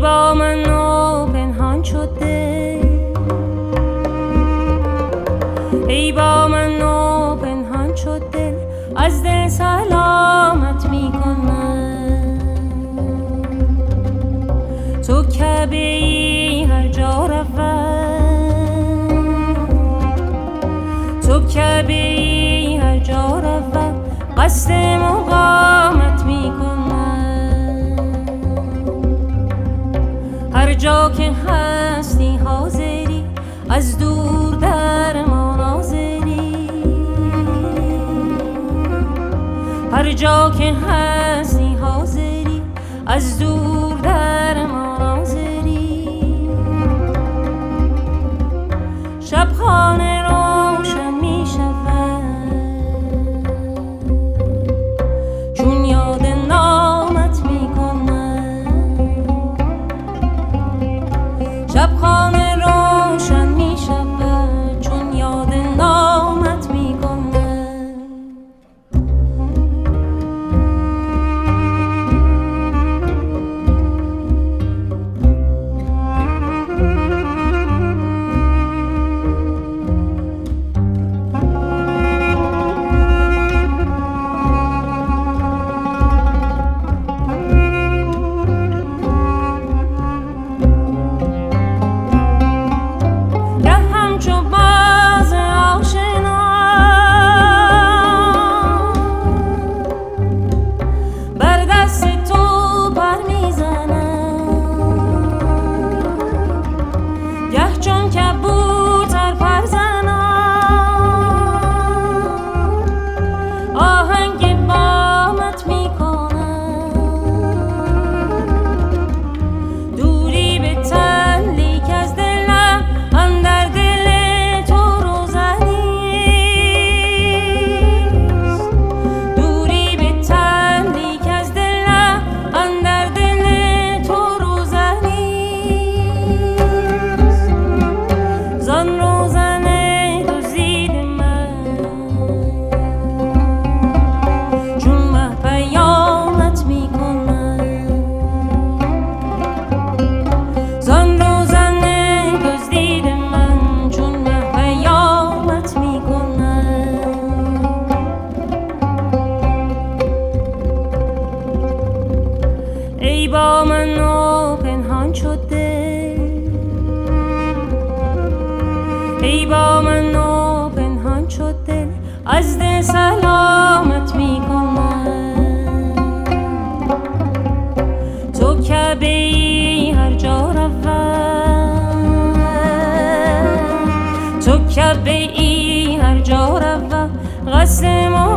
با من پنهان شده، ای با من پنهان شده، از دل سلامت میکنم. تو کعبه ای هر جا روم، تو کعبه ای هر جا روم، قصد مقامت میکنم. هر جا که هستی حاضری، از دور در ما ناظری. هر جا که هستی حاضری، از دور در ما ناظری. شب خانه روشن می شود، چون یاد نامت می کنم. شب خانه روشن می شود، چون یاد نامت می کنم. ای با من پنهان شده، ای با من پنهان شده، از دل سلامت میکنم. تو کعبه ای هر جا روم، تو کعبه ای هر جا روم، قصد